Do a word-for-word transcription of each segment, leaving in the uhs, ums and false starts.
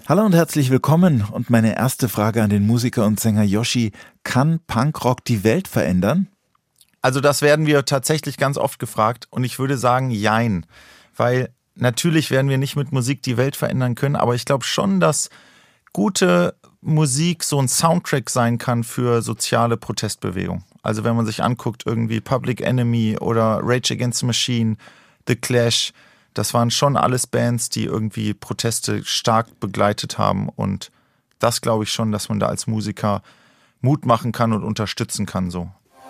Hallo und herzlich willkommen. Und meine erste Frage an den Musiker und Sänger Yoshi: Kann Punkrock die Welt verändern? Also das werden wir tatsächlich ganz oft gefragt und ich würde sagen, jein. Weil natürlich werden wir nicht mit Musik die Welt verändern können, aber ich glaube schon, dass gute Musik so ein Soundtrack sein kann für soziale Protestbewegung. Also wenn man sich anguckt, irgendwie Public Enemy oder Rage Against the Machine, The Clash, das waren schon alles Bands, die irgendwie Proteste stark begleitet haben. Und das glaube ich schon, dass man da als Musiker Mut machen kann und unterstützen kann so.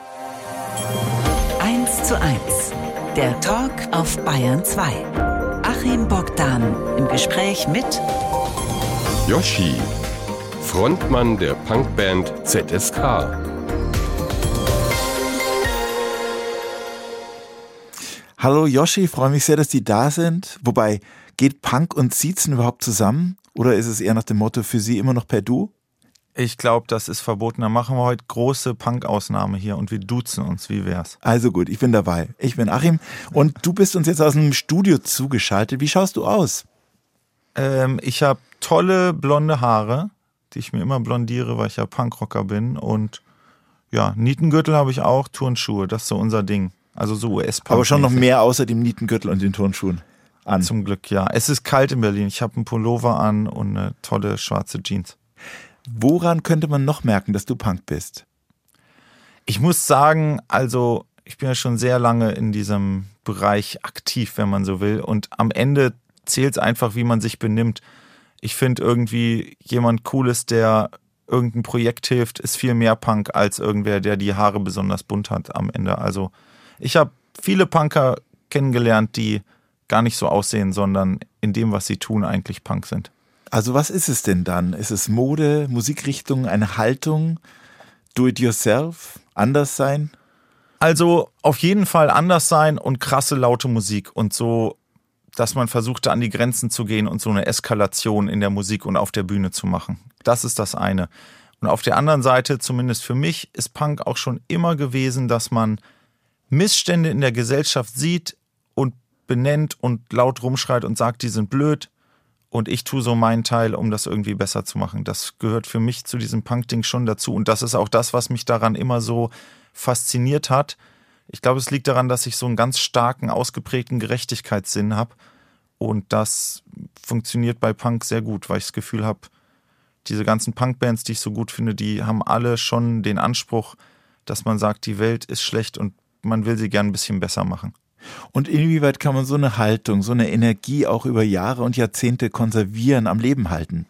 eins zu eins, der Talk auf Bayern zwei. Achim Bogdan im Gespräch mit Yoshi, Frontmann der Punkband Z S K. Hallo Yoshi, freue mich sehr, dass Sie da sind. Wobei, geht Punk und Siezen überhaupt zusammen? Oder ist es eher nach dem Motto für Sie immer noch per Du? Ich glaube, das ist verboten. Da machen wir heute große Punk-Ausnahme hier und wir duzen uns. Wie wär's? Also gut, ich bin dabei. Ich bin Achim und du bist uns jetzt aus einem Studio zugeschaltet. Wie schaust du aus? Ähm, ich habe tolle blonde Haare, die ich mir immer blondiere, weil ich ja Punkrocker bin. Und ja, Nietengürtel habe ich auch, Turnschuhe. Das ist so unser Ding. Also so U S-Punk. Aber schon noch mehr außer dem Nietengürtel und den Turnschuhen an. Zum Glück, ja. Es ist kalt in Berlin. Ich habe einen Pullover an und eine tolle schwarze Jeans. Woran könnte man noch merken, dass du Punk bist? Ich muss sagen, also ich bin ja schon sehr lange in diesem Bereich aktiv, wenn man so will. Und am Ende zählt es einfach, wie man sich benimmt. Ich finde irgendwie jemand Cooles, der irgendein Projekt hilft, ist viel mehr Punk als irgendwer, der die Haare besonders bunt hat am Ende. Also ich habe viele Punker kennengelernt, die gar nicht so aussehen, sondern in dem, was sie tun, eigentlich Punk sind. Also was ist es denn dann? Ist es Mode, Musikrichtung, eine Haltung, do-it-yourself, anders sein? Also auf jeden Fall anders sein und krasse, laute Musik und so, dass man versucht, da an die Grenzen zu gehen und so eine Eskalation in der Musik und auf der Bühne zu machen. Das ist das eine. Und auf der anderen Seite, zumindest für mich, ist Punk auch schon immer gewesen, dass man Missstände in der Gesellschaft sieht und benennt und laut rumschreit und sagt, die sind blöd. Und ich tue so meinen Teil, um das irgendwie besser zu machen. Das gehört für mich zu diesem Punk-Ding schon dazu. Und das ist auch das, was mich daran immer so fasziniert hat. Ich glaube, es liegt daran, dass ich so einen ganz starken, ausgeprägten Gerechtigkeitssinn habe. Und das funktioniert bei Punk sehr gut, weil ich das Gefühl habe, diese ganzen Punk-Bands, die ich so gut finde, die haben alle schon den Anspruch, dass man sagt, die Welt ist schlecht und man will sie gern ein bisschen besser machen. Und inwieweit kann man so eine Haltung, so eine Energie auch über Jahre und Jahrzehnte konservieren, am Leben halten?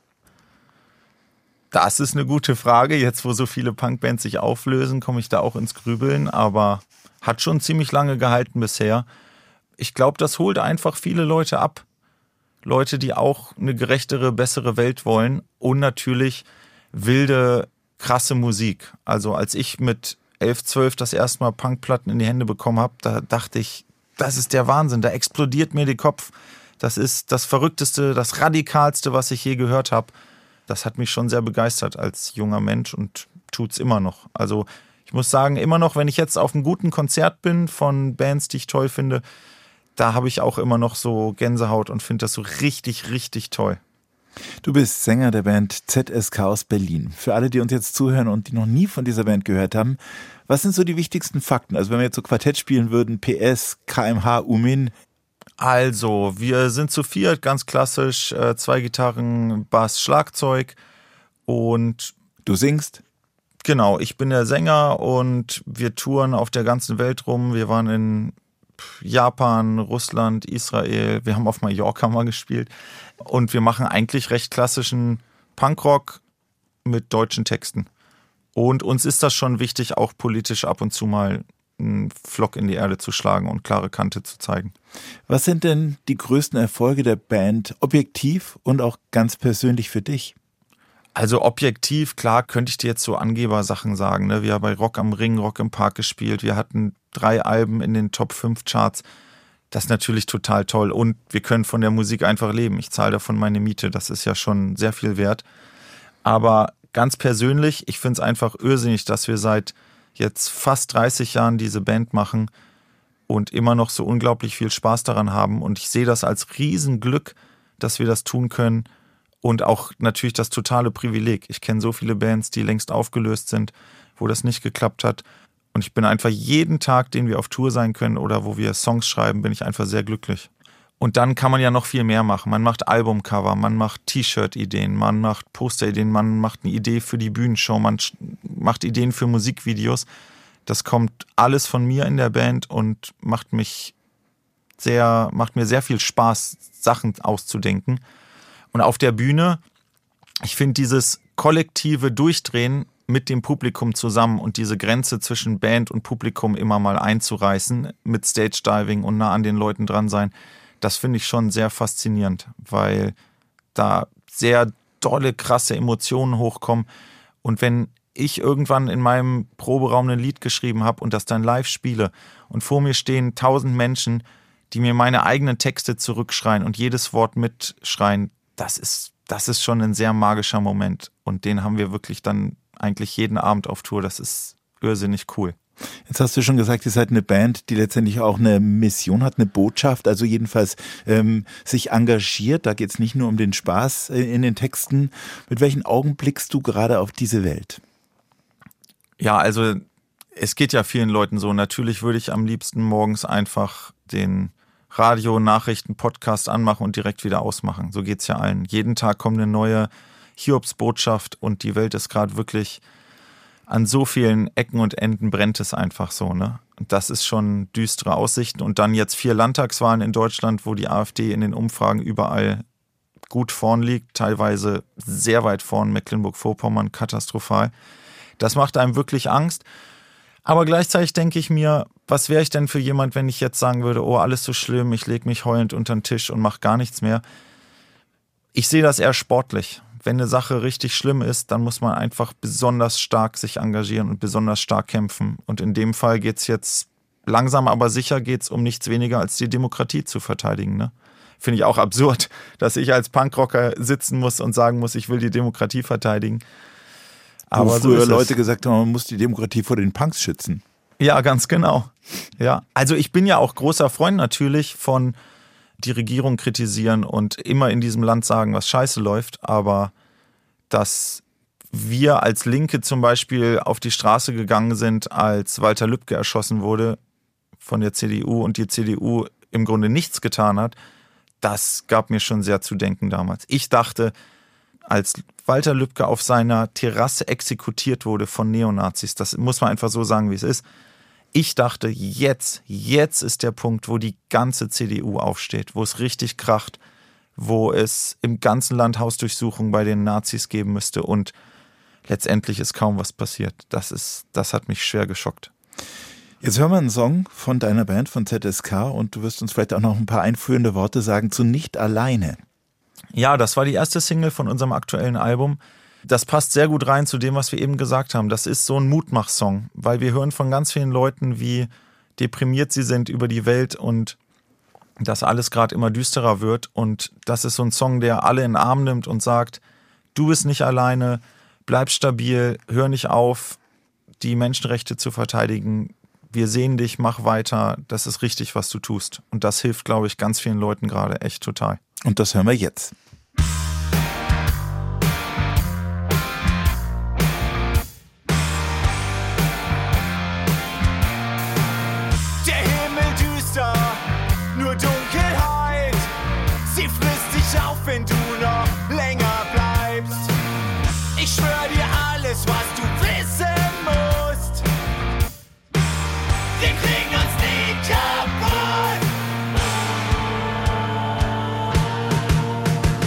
Das ist eine gute Frage. Jetzt, wo so viele Punkbands sich auflösen, komme ich da auch ins Grübeln, aber hat schon ziemlich lange gehalten bisher. Ich glaube, das holt einfach viele Leute ab. Leute, die auch eine gerechtere, bessere Welt wollen und natürlich wilde, krasse Musik. Also als ich mit elf, zwölf das erste Mal Punkplatten in die Hände bekommen habe, da dachte ich, das ist der Wahnsinn, da explodiert mir der Kopf. Das ist das Verrückteste, das Radikalste, was ich je gehört habe. Das hat mich schon sehr begeistert als junger Mensch und tut's immer noch. Also ich muss sagen, immer noch, wenn ich jetzt auf einem guten Konzert bin von Bands, die ich toll finde, da habe ich auch immer noch so Gänsehaut und finde das so richtig, richtig toll. Du bist Sänger der Band Z S K aus Berlin. Für alle, die uns jetzt zuhören und die noch nie von dieser Band gehört haben, was sind so die wichtigsten Fakten? Also wenn wir jetzt so Quartett spielen würden, P S, K M H, Umin. Also, wir sind zu viert, ganz klassisch, äh, zwei Gitarren, Bass, Schlagzeug und... Du singst? Genau, ich bin der Sänger und wir touren auf der ganzen Welt rum. Wir waren in Japan, Russland, Israel, wir haben auf Mallorca mal gespielt und wir machen eigentlich recht klassischen Punkrock mit deutschen Texten. Und uns ist das schon wichtig, auch politisch ab und zu mal einen Flock in die Erde zu schlagen und klare Kante zu zeigen. Was sind denn die größten Erfolge der Band, objektiv und auch ganz persönlich für dich? Also objektiv, klar, könnte ich dir jetzt so Angebersachen sagen. Ne? Wir haben bei Rock am Ring, Rock im Park gespielt. Wir hatten drei Alben in den Top fünf Charts. Das ist natürlich total toll. Und wir können von der Musik einfach leben. Ich zahle davon meine Miete. Das ist ja schon sehr viel wert. Aber ganz persönlich, ich finde es einfach irrsinnig, dass wir seit jetzt fast dreißig Jahren diese Band machen und immer noch so unglaublich viel Spaß daran haben. Und ich sehe das als Riesenglück, dass wir das tun können. Und auch natürlich das totale Privileg. Ich kenne so viele Bands, die längst aufgelöst sind, wo das nicht geklappt hat. Und ich bin einfach jeden Tag, den wir auf Tour sein können oder wo wir Songs schreiben, bin ich einfach sehr glücklich. Und dann kann man ja noch viel mehr machen. Man macht Albumcover, man macht T-Shirt-Ideen, man macht Poster-Ideen, man macht eine Idee für die Bühnenshow, man macht Ideen für Musikvideos. Das kommt alles von mir in der Band und macht mich sehr, macht mir sehr viel Spaß, Sachen auszudenken. Und auf der Bühne, ich finde dieses kollektive Durchdrehen mit dem Publikum zusammen und diese Grenze zwischen Band und Publikum immer mal einzureißen, mit Stage-Diving und nah an den Leuten dran sein, das finde ich schon sehr faszinierend, weil da sehr dolle, krasse Emotionen hochkommen. Und wenn ich irgendwann in meinem Proberaum ein Lied geschrieben habe und das dann live spiele und vor mir stehen tausend Menschen, die mir meine eigenen Texte zurückschreien und jedes Wort mitschreien, das ist, das ist schon ein sehr magischer Moment. Und den haben wir wirklich dann eigentlich jeden Abend auf Tour. Das ist irrsinnig cool. Jetzt hast du schon gesagt, ihr seid eine Band, die letztendlich auch eine Mission hat, eine Botschaft, also jedenfalls ähm, sich engagiert. Da geht es nicht nur um den Spaß äh, in den Texten. Mit welchen Augen blickst du gerade auf diese Welt? Ja, also es geht ja vielen Leuten so. Natürlich würde ich am liebsten morgens einfach den Radio-Nachrichten-Podcast anmachen und direkt wieder ausmachen. So geht's ja allen. Jeden Tag kommt eine neue Hiobsbotschaft und die Welt ist gerade wirklich an so vielen Ecken und Enden brennt es einfach so, ne? Und das ist schon düstere Aussichten. Und dann jetzt vier Landtagswahlen in Deutschland, wo die AfD in den Umfragen überall gut vorn liegt, teilweise sehr weit vorn, Mecklenburg-Vorpommern, katastrophal. Das macht einem wirklich Angst. Aber gleichzeitig denke ich mir, was wäre ich denn für jemand, wenn ich jetzt sagen würde, oh, alles so schlimm, ich lege mich heulend unter den Tisch und mache gar nichts mehr. Ich sehe das eher sportlich. Wenn eine Sache richtig schlimm ist, dann muss man einfach besonders stark sich engagieren und besonders stark kämpfen. Und in dem Fall geht es jetzt langsam, aber sicher geht's um nichts weniger als die Demokratie zu verteidigen. Ne? Finde ich auch absurd, dass ich als Punkrocker sitzen muss und sagen muss, ich will die Demokratie verteidigen. Aber wo früher so Leute gesagt haben, man muss die Demokratie vor den Punks schützen. Ja, ganz genau. Ja, also ich bin ja auch großer Freund natürlich von die Regierung kritisieren und immer in diesem Land sagen, was scheiße läuft, aber dass wir als Linke zum Beispiel auf die Straße gegangen sind, als Walter Lübcke erschossen wurde von der C D U und die C D U im Grunde nichts getan hat, das gab mir schon sehr zu denken damals. Ich dachte, als Walter Lübcke auf seiner Terrasse exekutiert wurde von Neonazis, das muss man einfach so sagen, wie es ist, ich dachte, jetzt, jetzt ist der Punkt, wo die ganze C D U aufsteht, wo es richtig kracht, wo es im ganzen Land Hausdurchsuchungen bei den Nazis geben müsste und letztendlich ist kaum was passiert. Das ist, das hat mich schwer geschockt. Jetzt hören wir einen Song von deiner Band, von Z S K, und du wirst uns vielleicht auch noch ein paar einführende Worte sagen zu Nicht alleine. Ja, das war die erste Single von unserem aktuellen Album. Das passt sehr gut rein zu dem, was wir eben gesagt haben. Das ist so ein Mutmach-Song, weil wir hören von ganz vielen Leuten, wie deprimiert sie sind über die Welt und dass alles gerade immer düsterer wird. Und das ist so ein Song, der alle in den Arm nimmt und sagt, du bist nicht alleine, bleib stabil, hör nicht auf, die Menschenrechte zu verteidigen. Wir sehen dich, mach weiter, das ist richtig, was du tust. Und das hilft, glaube ich, ganz vielen Leuten gerade echt total. Und das hören wir jetzt. Wenn du noch länger bleibst, ich schwör dir alles, was du wissen musst. Wir kriegen uns nie kaputt.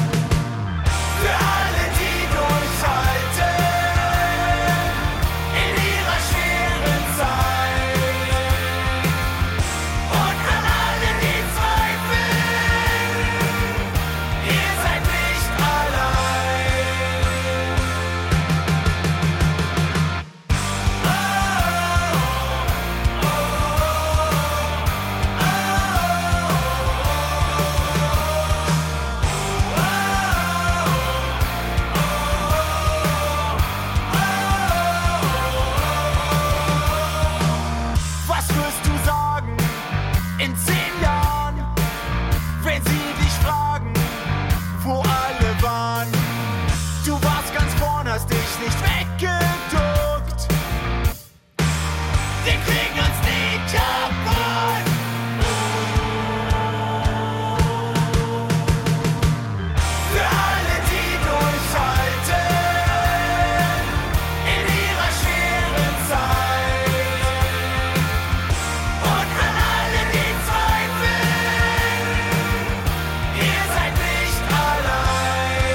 dich nicht weggeduckt. Wir kriegen uns nie kaputt. Für alle, die durchhalten in ihrer schweren Zeit. Und an alle, die zweifeln, ihr seid nicht allein.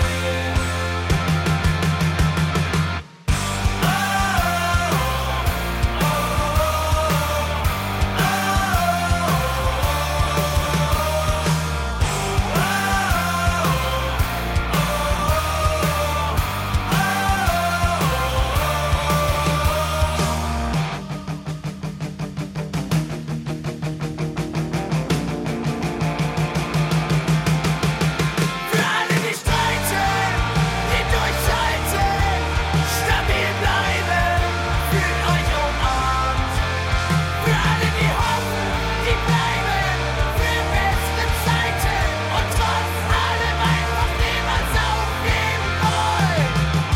Für alle, die streiten, die durchhalten, stabil bleiben, fühlt euch umarmt. Für alle, die hoffen, die bleiben, für beste Zeiten und trotz allem einfach niemals aufgeben wollen.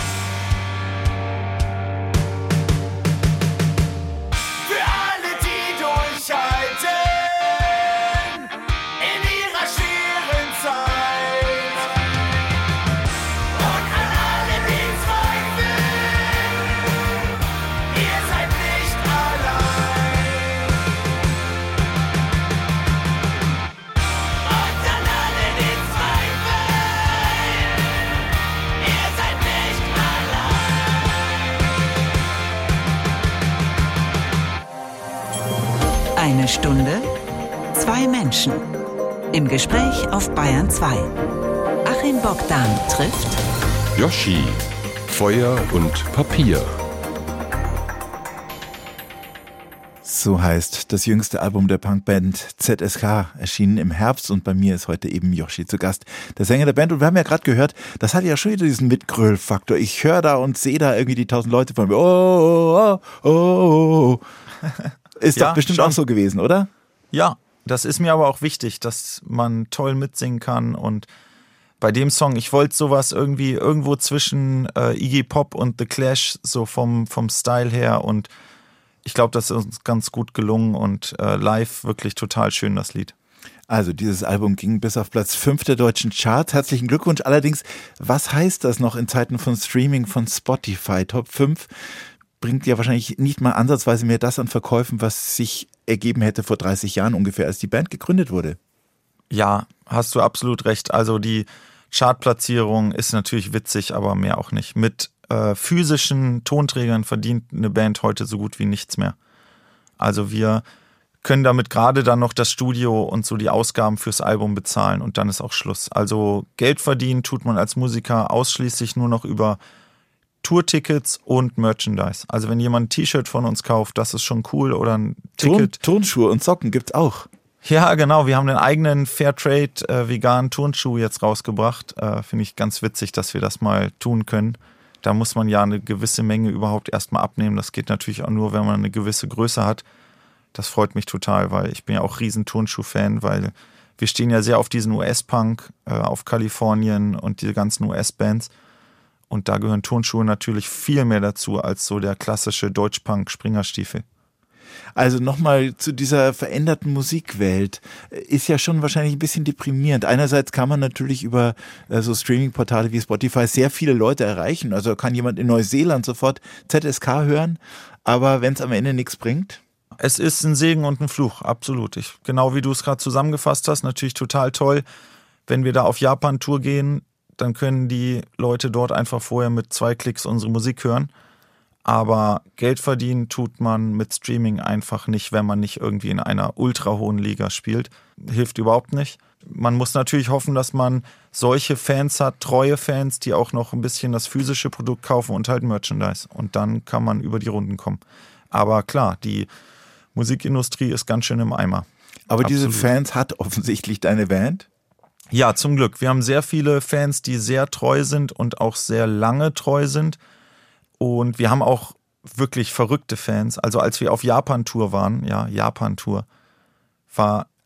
Für alle, die durchhalten in ihrer schweren Zeit. Und an alle, die zweifeln, ihr seid nicht allein. Und an alle, die zweifeln, ihr seid nicht allein. Eine Stunde, zwei Menschen. Im Gespräch auf Bayern zwei. Achim Bogdan trifft Yoshi, Feuer und Papier. So heißt das jüngste Album der Punkband Z S K, erschienen im Herbst, und bei mir ist heute eben Yoshi zu Gast, der Sänger der Band. Und wir haben ja gerade gehört, das hat ja schon wieder diesen Mitgröl-Faktor. Ich höre da und sehe da irgendwie die tausend Leute von mir. Oh, oh, oh, oh. Ist Ja, doch bestimmt schon. auch so gewesen, oder? Ja, das ist mir aber auch wichtig, dass man toll mitsingen kann. Und bei dem Song, ich wollte sowas irgendwie irgendwo zwischen äh, Iggy Pop und The Clash, so vom, vom Style her. Und ich glaube, das ist uns ganz gut gelungen und äh, live wirklich total schön, das Lied. Also dieses Album ging bis auf Platz fünf der deutschen Charts. Herzlichen Glückwunsch. Allerdings, was heißt das noch in Zeiten von Streaming, von Spotify? Top fünf bringt ja wahrscheinlich nicht mal ansatzweise mehr das an Verkäufen, was sich ergeben hätte vor dreißig Jahren ungefähr, als die Band gegründet wurde. Ja, hast du absolut recht. Also die Chartplatzierung ist natürlich witzig, aber mehr auch nicht. Mit äh, physischen Tonträgern verdient eine Band heute so gut wie nichts mehr. Also wir können damit gerade dann noch das Studio und so die Ausgaben fürs Album bezahlen und dann ist auch Schluss. Also Geld verdienen tut man als Musiker ausschließlich nur noch über Tourtickets und Merchandise. Also wenn jemand ein T-Shirt von uns kauft, das ist schon cool, oder ein Ton, Ticket. Turnschuhe und Socken gibt's auch. Ja, genau. Wir haben den eigenen Fairtrade äh, veganen Turnschuh jetzt rausgebracht. Äh, Finde ich ganz witzig, dass wir das mal tun können. Da muss man ja eine gewisse Menge überhaupt erstmal abnehmen. Das geht natürlich auch nur, wenn man eine gewisse Größe hat. Das freut mich total, weil ich bin ja auch riesen Turnschuh-Fan, weil wir stehen ja sehr auf diesen U S-Punk, äh, auf Kalifornien und diese ganzen U S-Bands. Und da gehören Turnschuhe natürlich viel mehr dazu als so der klassische Deutschpunk-Springerstiefel. Also nochmal zu dieser veränderten Musikwelt. Ist ja schon wahrscheinlich ein bisschen deprimierend. Einerseits kann man natürlich über äh, so Streaming-Portale wie Spotify sehr viele Leute erreichen. Also kann jemand in Neuseeland sofort Z S K hören. Aber wenn es am Ende nichts bringt? Es ist ein Segen und ein Fluch, absolut. Ich, genau wie du es gerade zusammengefasst hast, natürlich total toll. Wenn wir da auf Japan-Tour gehen, dann können die Leute dort einfach vorher mit zwei Klicks unsere Musik hören. Aber Geld verdienen tut man mit Streaming einfach nicht, wenn man nicht irgendwie in einer ultra hohen Liga spielt. Hilft überhaupt nicht. Man muss natürlich hoffen, dass man solche Fans hat, treue Fans, die auch noch ein bisschen das physische Produkt kaufen und halt Merchandise. Und dann kann man über die Runden kommen. Aber klar, die Musikindustrie ist ganz schön im Eimer. Aber Absolut. diese Fans hat offensichtlich deine Band? Ja, zum Glück. Wir haben sehr viele Fans, die sehr treu sind und auch sehr lange treu sind. Und wir haben auch wirklich verrückte Fans. Also als wir auf Japan-Tour waren, ja, Japan-Tour, war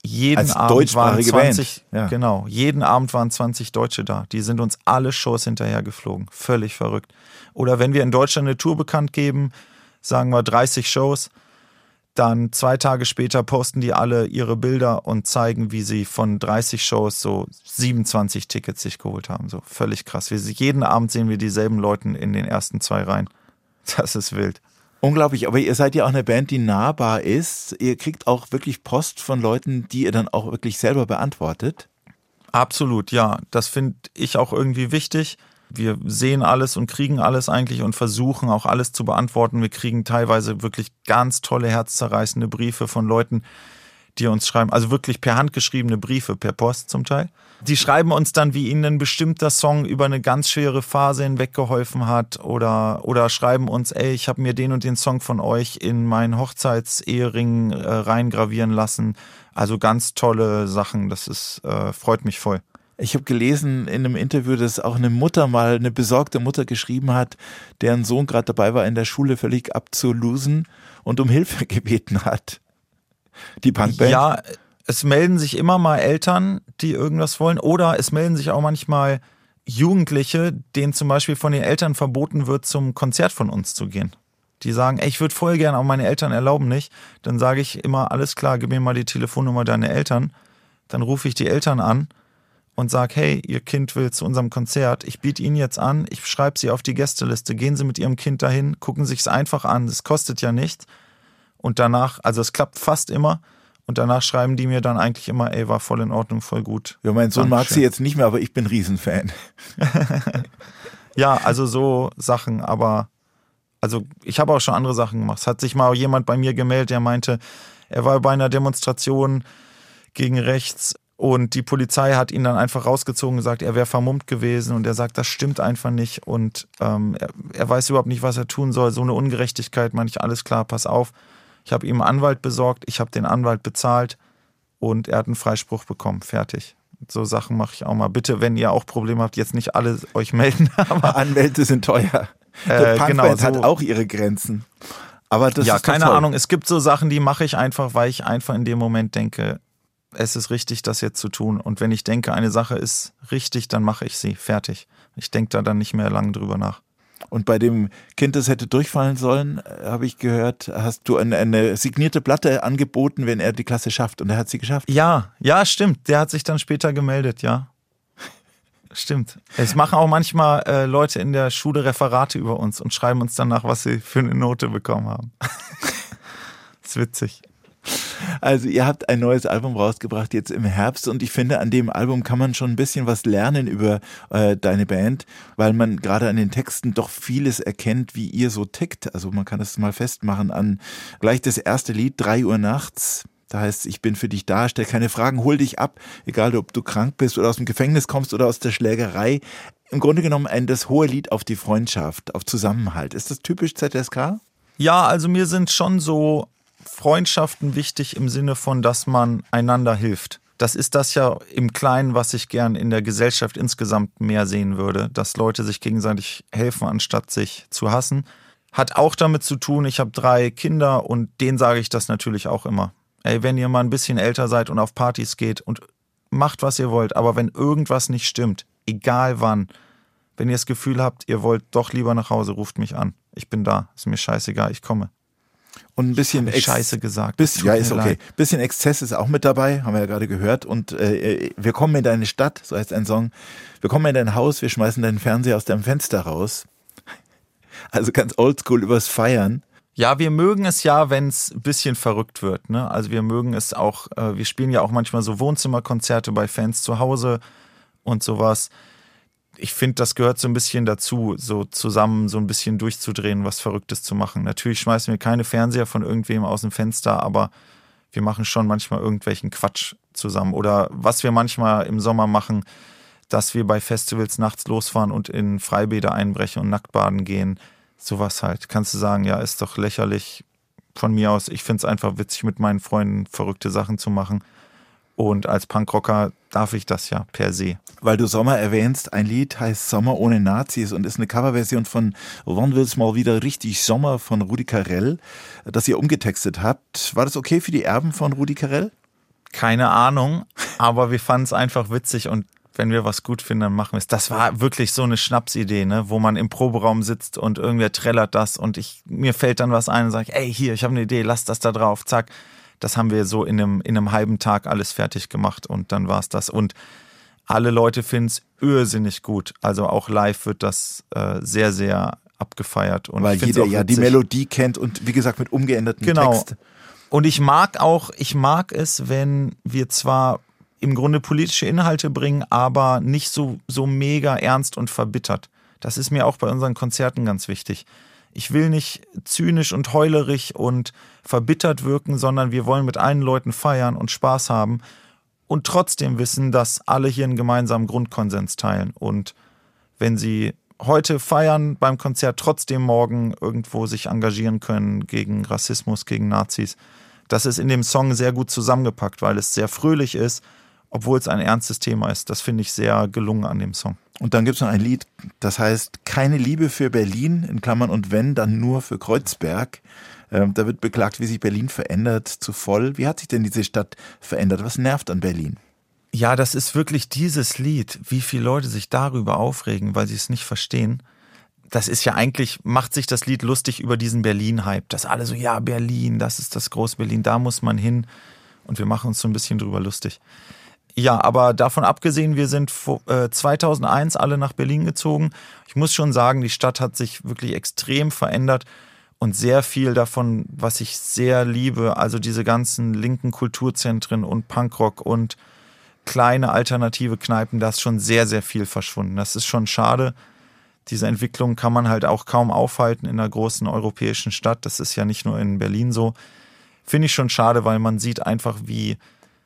jeden Als Abend waren deutschsprachige zwanzig, Band. Ja. genau, jeden Abend waren zwanzig Deutsche da. Die sind uns alle Shows hinterher geflogen. Völlig verrückt. Oder wenn wir in Deutschland eine Tour bekannt geben, sagen wir dreißig Shows, dann zwei Tage später posten die alle ihre Bilder und zeigen, wie sie von dreißig Shows so siebenundzwanzig Tickets sich geholt haben. So völlig krass. Wir, jeden Abend sehen wir dieselben Leute in den ersten zwei Reihen. Das ist wild. Unglaublich, aber ihr seid ja auch eine Band, die nahbar ist. Ihr kriegt auch wirklich Post von Leuten, die ihr dann auch wirklich selber beantwortet. Absolut, ja. Das finde ich auch irgendwie wichtig. Wir sehen alles und kriegen alles eigentlich und versuchen auch alles zu beantworten. Wir kriegen teilweise wirklich ganz tolle, herzzerreißende Briefe von Leuten, die uns schreiben, also wirklich per Hand geschriebene Briefe, per Post zum Teil. Die schreiben uns dann, wie ihnen ein bestimmter Song über eine ganz schwere Phase hinweg geholfen hat oder, oder schreiben uns, ey, ich habe mir den und den Song von euch in meinen Hochzeitsehering äh, reingravieren lassen. Also ganz tolle Sachen, das ist, äh, freut mich voll. Ich habe gelesen in einem Interview, dass auch eine Mutter mal, eine besorgte Mutter geschrieben hat, deren Sohn gerade dabei war, in der Schule völlig abzulosen und um Hilfe gebeten hat. Die Punkband? Ja, es melden sich immer mal Eltern, die irgendwas wollen, oder es melden sich auch manchmal Jugendliche, denen zum Beispiel von den Eltern verboten wird, zum Konzert von uns zu gehen. Die sagen, ey, ich würde voll gerne, aber meine Eltern erlauben nicht. Dann sage ich immer, alles klar, gib mir mal die Telefonnummer deiner Eltern. Dann rufe ich die Eltern an und sage, hey, ihr Kind will zu unserem Konzert. Ich biete Ihnen jetzt an, ich schreibe Sie auf die Gästeliste. Gehen Sie mit Ihrem Kind dahin, gucken sich's einfach an. Das kostet ja nichts. Und danach, also es klappt fast immer. Und danach schreiben die mir dann eigentlich immer, ey, war voll in Ordnung, voll gut. Ja, mein Sohn Dankeschön. mag sie jetzt nicht mehr, aber ich bin Riesenfan. Ja, also so Sachen, aber also ich habe auch schon andere Sachen gemacht. Es hat sich mal jemand bei mir gemeldet, der meinte, er war bei einer Demonstration gegen rechts und die Polizei hat ihn dann einfach rausgezogen und gesagt, er wäre vermummt gewesen und er sagt, das stimmt einfach nicht und ähm, er, er weiß überhaupt nicht, was er tun soll. So eine Ungerechtigkeit, meine ich, alles klar, pass auf. Ich habe ihm einen Anwalt besorgt, ich habe den Anwalt bezahlt und er hat einen Freispruch bekommen. Fertig. So Sachen mache ich auch mal. Bitte, wenn ihr auch Probleme habt, jetzt nicht alle euch melden. Aber Anwälte sind teuer. Äh, Die Punkband genau, so. hat auch ihre Grenzen. Aber das ja, ist doch keine toll. Ahnung. Es gibt so Sachen, die mache ich einfach, weil ich einfach in dem Moment denke, es ist richtig, das jetzt zu tun. Und wenn ich denke, eine Sache ist richtig, dann mache ich sie. Fertig. Ich denke da dann nicht mehr lange drüber nach. Und bei dem Kind, das hätte durchfallen sollen, habe ich gehört, hast du eine, eine signierte Platte angeboten, wenn er die Klasse schafft. Und er hat sie geschafft. Ja, ja, stimmt. Der hat sich dann später gemeldet, ja. Stimmt. Es machen auch manchmal äh, Leute in der Schule Referate über uns und schreiben uns danach, was sie für eine Note bekommen haben. Das ist witzig. Also ihr habt ein neues Album rausgebracht jetzt im Herbst und ich finde, an dem Album kann man schon ein bisschen was lernen über äh, deine Band, weil man gerade an den Texten doch vieles erkennt, wie ihr so tickt. Also man kann es mal festmachen an gleich das erste Lied, drei Uhr nachts. Da heißt, ich bin für dich da, stell keine Fragen, hol dich ab, egal ob du krank bist oder aus dem Gefängnis kommst oder aus der Schlägerei. Im Grunde genommen ein das hohe Lied auf die Freundschaft, auf Zusammenhalt. Ist das typisch Z S K? Ja, also mir sind schon so Freundschaften wichtig im Sinne von, dass man einander hilft. Das ist das ja im Kleinen, was ich gern in der Gesellschaft insgesamt mehr sehen würde, dass Leute sich gegenseitig helfen, anstatt sich zu hassen. Hat auch damit zu tun, ich habe drei Kinder und denen sage ich das natürlich auch immer. Ey, wenn ihr mal ein bisschen älter seid und auf Partys geht und macht, was ihr wollt, aber wenn irgendwas nicht stimmt, egal wann, wenn ihr das Gefühl habt, ihr wollt doch lieber nach Hause, ruft mich an. Ich bin da, ist mir scheißegal, ich komme. Und ein bisschen Ex- Scheiße gesagt. Bisschen, ja, ist okay. Leid. Bisschen Exzess ist auch mit dabei, haben wir ja gerade gehört. Und äh, wir kommen in deine Stadt, so heißt ein Song. Wir kommen in dein Haus, wir schmeißen deinen Fernseher aus deinem Fenster raus. Also ganz oldschool übers Feiern. Ja, wir mögen es ja, wenn es ein bisschen verrückt wird. Ne? Also wir mögen es auch, äh, wir spielen ja auch manchmal so Wohnzimmerkonzerte bei Fans zu Hause und sowas. Ich finde, das gehört so ein bisschen dazu, so zusammen so ein bisschen durchzudrehen, was Verrücktes zu machen. Natürlich schmeißen wir keine Fernseher von irgendwem aus dem Fenster, aber wir machen schon manchmal irgendwelchen Quatsch zusammen. Oder was wir manchmal im Sommer machen, dass wir bei Festivals nachts losfahren und in Freibäder einbrechen und nackt baden gehen. Sowas halt. Kannst du sagen, ja, ist doch lächerlich von mir aus. Ich finde es einfach witzig, mit meinen Freunden verrückte Sachen zu machen. Und als Punkrocker darf ich das ja per se. Weil du Sommer erwähnst, ein Lied heißt Sommer ohne Nazis und ist eine Coverversion von Wann wird's mal wieder richtig Sommer von Rudi Carrell, das ihr umgetextet habt. War das okay für die Erben von Rudi Carrell? Keine Ahnung, aber wir fanden es einfach witzig und wenn wir was gut finden, dann machen wir es. Das war wirklich so eine Schnapsidee, ne, wo man im Proberaum sitzt und irgendwer trällert das und ich, mir fällt dann was ein und sage, ey, hier, ich habe eine Idee, lass das da drauf, zack. Das haben wir so in einem, in einem halben Tag alles fertig gemacht und dann war es das. Und alle Leute finden es irrsinnig gut. Also auch live wird das äh, sehr, sehr abgefeiert. Und weil jeder ja die Melodie kennt und wie gesagt mit umgeänderten genau. Text. Und ich mag auch, ich mag es, wenn wir zwar im Grunde politische Inhalte bringen, aber nicht so, so mega ernst und verbittert. Das ist mir auch bei unseren Konzerten ganz wichtig. Ich will nicht zynisch und heulerig und verbittert wirken, sondern wir wollen mit allen Leuten feiern und Spaß haben und trotzdem wissen, dass alle hier einen gemeinsamen Grundkonsens teilen. Und wenn sie heute feiern beim Konzert, trotzdem morgen irgendwo sich engagieren können gegen Rassismus, gegen Nazis, das ist in dem Song sehr gut zusammengepackt, weil es sehr fröhlich ist, obwohl es ein ernstes Thema ist. Das finde ich sehr gelungen an dem Song. Und dann gibt es noch ein Lied, das heißt Keine Liebe für Berlin, in Klammern und wenn, dann nur für Kreuzberg. Ähm, da wird beklagt, wie sich Berlin verändert zu voll. Wie hat sich denn diese Stadt verändert? Was nervt an Berlin? Ja, das ist wirklich dieses Lied, wie viele Leute sich darüber aufregen, weil sie es nicht verstehen. Das ist ja eigentlich, macht sich das Lied lustig über diesen Berlin-Hype. Dass alle so, ja, Berlin, das ist das große Berlin, da muss man hin. Und wir machen uns so ein bisschen drüber lustig. Ja, aber davon abgesehen, wir sind zweitausendeins alle nach Berlin gezogen. Ich muss schon sagen, die Stadt hat sich wirklich extrem verändert und sehr viel davon, was ich sehr liebe, also diese ganzen linken Kulturzentren und Punkrock und kleine alternative Kneipen, da ist schon sehr, sehr viel verschwunden. Das ist schon schade. Diese Entwicklung kann man halt auch kaum aufhalten in einer großen europäischen Stadt. Das ist ja nicht nur in Berlin so. Finde ich schon schade, weil man sieht einfach, wie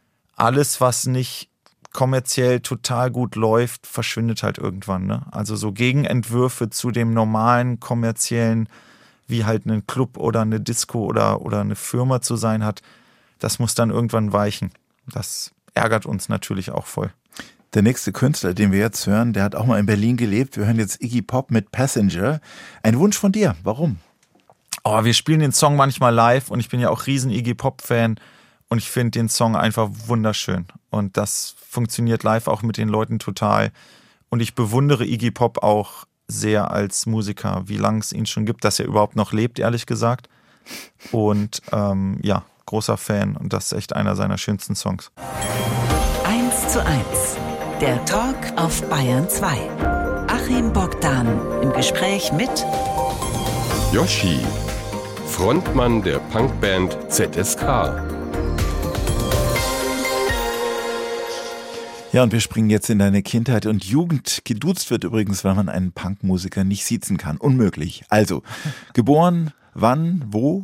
alles, was nicht kommerziell total gut läuft, verschwindet halt irgendwann. Ne? Also so Gegenentwürfe zu dem normalen kommerziellen, wie halt ein Club oder eine Disco oder, oder eine Firma zu sein hat, das muss dann irgendwann weichen. Das ärgert uns natürlich auch voll. Der nächste Künstler, den wir jetzt hören, der hat auch mal in Berlin gelebt. Wir hören jetzt Iggy Pop mit Passenger. Ein Wunsch von dir. Warum? Oh, wir spielen den Song manchmal live und ich bin ja auch riesen Iggy Pop-Fan. Und ich finde den Song einfach wunderschön. Und das funktioniert live auch mit den Leuten total. Und ich bewundere Iggy Pop auch sehr als Musiker, wie lange es ihn schon gibt, dass er überhaupt noch lebt, ehrlich gesagt. Und ähm, ja, großer Fan. Und das ist echt einer seiner schönsten Songs. eins zu eins. Der Talk auf Bayern zwei. Achim Bogdan im Gespräch mit Yoshi, Frontmann der Punkband Z S K. Ja, und wir springen jetzt in deine Kindheit und Jugend. Geduzt wird übrigens, weil man einen Punkmusiker nicht siezen kann. Unmöglich. Also, geboren, wann, wo?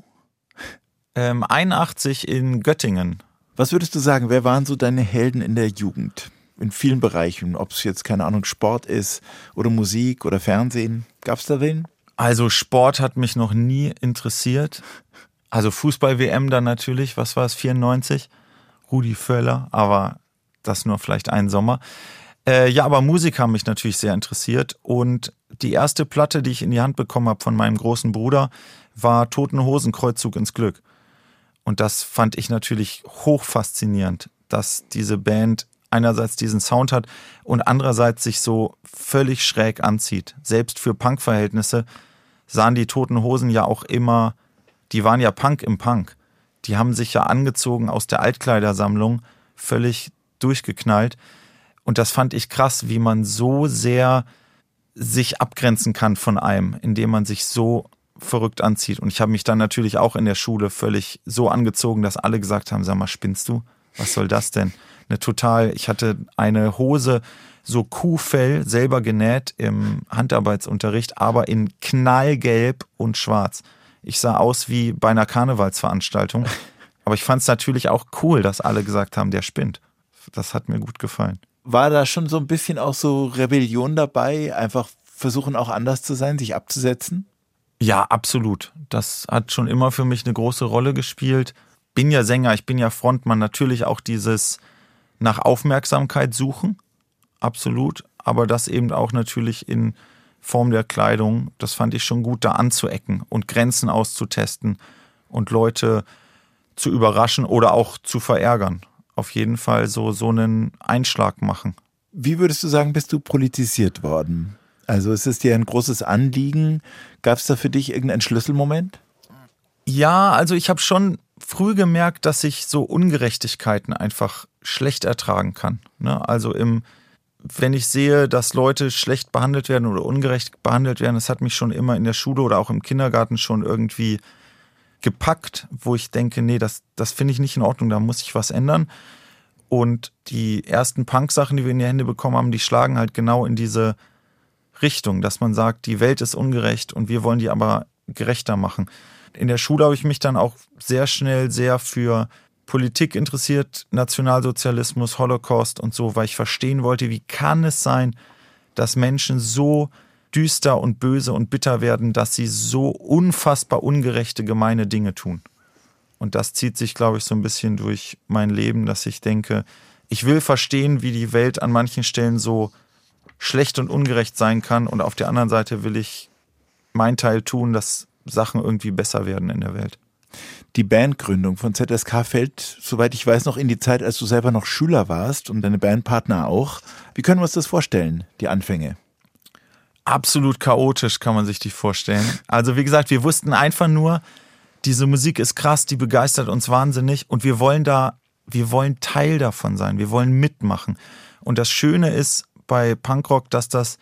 Ähm, einundachtzig in Göttingen. Was würdest du sagen, wer waren so deine Helden in der Jugend? In vielen Bereichen, ob es jetzt, keine Ahnung, Sport ist oder Musik oder Fernsehen. Gab es da wen? Also Sport hat mich noch nie interessiert. Also Fußball-W M dann natürlich, was war es, vierundneunzig? Rudi Völler, aber das nur vielleicht einen Sommer. Äh, ja, aber Musik haben mich natürlich sehr interessiert und die erste Platte, die ich in die Hand bekommen habe von meinem großen Bruder, war Toten Hosen, Kreuzzug ins Glück. Und das fand ich natürlich hoch faszinierend, dass diese Band einerseits diesen Sound hat und andererseits sich so völlig schräg anzieht. Selbst für Punk-Verhältnisse sahen die Toten Hosen ja auch immer, die waren ja Punk im Punk. Die haben sich ja angezogen aus der Altkleidersammlung, völlig durchgeknallt. Und das fand ich krass, wie man so sehr sich abgrenzen kann von einem, indem man sich so verrückt anzieht. Und ich habe mich dann natürlich auch in der Schule völlig so angezogen, dass alle gesagt haben, sag mal, spinnst du? Was soll das denn? Eine total, ich hatte eine Hose, so Kuhfell, selber genäht im Handarbeitsunterricht, aber in knallgelb und schwarz. Ich sah aus wie bei einer Karnevalsveranstaltung. Aber ich fand es natürlich auch cool, dass alle gesagt haben, der spinnt. Das hat mir gut gefallen. War da schon so ein bisschen auch so Rebellion dabei? Einfach versuchen auch anders zu sein, sich abzusetzen? Ja, absolut. Das hat schon immer für mich eine große Rolle gespielt. Bin ja Sänger, ich bin ja Frontmann. Natürlich auch dieses nach Aufmerksamkeit suchen. Absolut. Aber das eben auch natürlich in Form der Kleidung. Das fand ich schon gut, da anzuecken und Grenzen auszutesten und Leute zu überraschen oder auch zu verärgern. auf jeden Fall so, so einen Einschlag machen. Wie würdest du sagen, bist du politisiert worden? Also ist es dir ein großes Anliegen? Gab es da für dich irgendeinen Schlüsselmoment? Ja, also ich habe schon früh gemerkt, dass ich so Ungerechtigkeiten einfach schlecht ertragen kann. Ne? Also im, wenn ich sehe, dass Leute schlecht behandelt werden oder ungerecht behandelt werden, das hat mich schon immer in der Schule oder auch im Kindergarten schon irgendwie gepackt, wo ich denke, nee, das, das finde ich nicht in Ordnung, da muss ich was ändern. Und die ersten Punk-Sachen, die wir in die Hände bekommen haben, die schlagen halt genau in diese Richtung, dass man sagt, die Welt ist ungerecht und wir wollen die aber gerechter machen. In der Schule habe ich mich dann auch sehr schnell sehr für Politik interessiert, Nationalsozialismus, Holocaust und so, weil ich verstehen wollte, wie kann es sein, dass Menschen so düster und böse und bitter werden, dass sie so unfassbar ungerechte, gemeine Dinge tun. Und das zieht sich, glaube ich, so ein bisschen durch mein Leben, dass ich denke, ich will verstehen, wie die Welt an manchen Stellen so schlecht und ungerecht sein kann und auf der anderen Seite will ich meinen Teil tun, dass Sachen irgendwie besser werden in der Welt. Die Bandgründung von Z S K fällt, soweit ich weiß, noch in die Zeit, als du selber noch Schüler warst und deine Bandpartner auch. Wie können wir uns das vorstellen, die Anfänge? Absolut chaotisch kann man sich die vorstellen. Also wie gesagt, wir wussten einfach nur, diese Musik ist krass, die begeistert uns wahnsinnig und wir wollen da, wir wollen Teil davon sein, wir wollen mitmachen. Und das Schöne ist bei Punkrock, dass das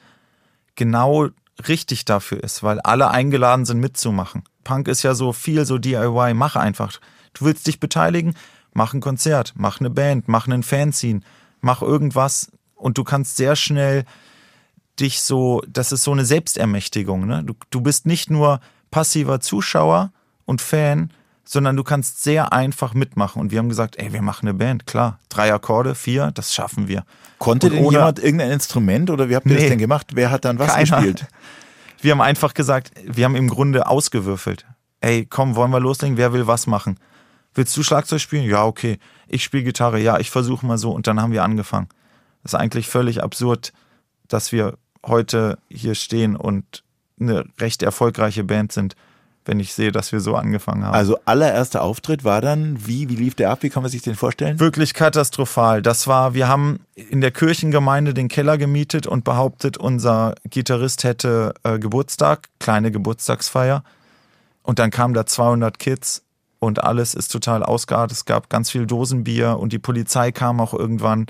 genau richtig dafür ist, weil alle eingeladen sind mitzumachen. Punk ist ja so viel so D I Y, mach einfach. Du willst dich beteiligen, mach ein Konzert, mach eine Band, mach einen Fanzine, mach irgendwas und du kannst sehr schnell dich so, das ist so eine Selbstermächtigung. Ne? Du, du bist nicht nur passiver Zuschauer und Fan, sondern du kannst sehr einfach mitmachen. Und wir haben gesagt, ey, wir machen eine Band, klar. Drei Akkorde, vier, das schaffen wir. Konnte und denn ohne, jemand irgendein Instrument oder wie habt ihr nee, das denn gemacht? Wer hat dann was keiner. gespielt? Wir haben einfach gesagt, wir haben im Grunde ausgewürfelt. Ey, komm, wollen wir loslegen? Wer will was machen? Willst du Schlagzeug spielen? Ja, okay. Ich spiele Gitarre. Ja, ich versuche mal so. Und dann haben wir angefangen. Das ist eigentlich völlig absurd, dass wir heute hier stehen und eine recht erfolgreiche Band sind, wenn ich sehe, dass wir so angefangen haben. Also allererster Auftritt war dann, wie, wie lief der ab? Wie kann man sich den vorstellen? Wirklich katastrophal. Das war, wir haben in der Kirchengemeinde den Keller gemietet und behauptet, unser Gitarrist hätte äh, Geburtstag, kleine Geburtstagsfeier. Und dann kamen da zweihundert Kids und alles ist total ausgeartet. Es gab ganz viel Dosenbier und die Polizei kam auch irgendwann.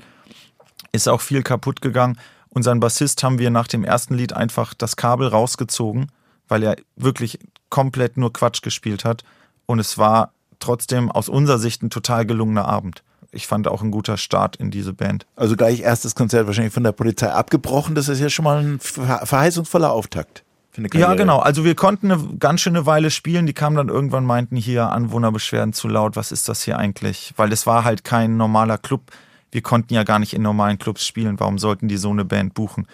Ist auch viel kaputt gegangen. Unseren Bassist haben wir nach dem ersten Lied einfach das Kabel rausgezogen, weil er wirklich komplett nur Quatsch gespielt hat. Und es war trotzdem aus unserer Sicht ein total gelungener Abend. Ich fand auch ein guter Start in diese Band. Also gleich erstes Konzert wahrscheinlich von der Polizei abgebrochen. Das ist ja schon mal ein verheißungsvoller Auftakt. Ja, genau. Also wir konnten eine ganz schöne Weile spielen. Die kamen dann irgendwann, meinten hier, Anwohnerbeschwerden zu laut. Was ist das hier eigentlich? Weil es war halt kein normaler Club. Wir konnten ja gar nicht in normalen Clubs spielen. Warum sollten die so eine Band buchen?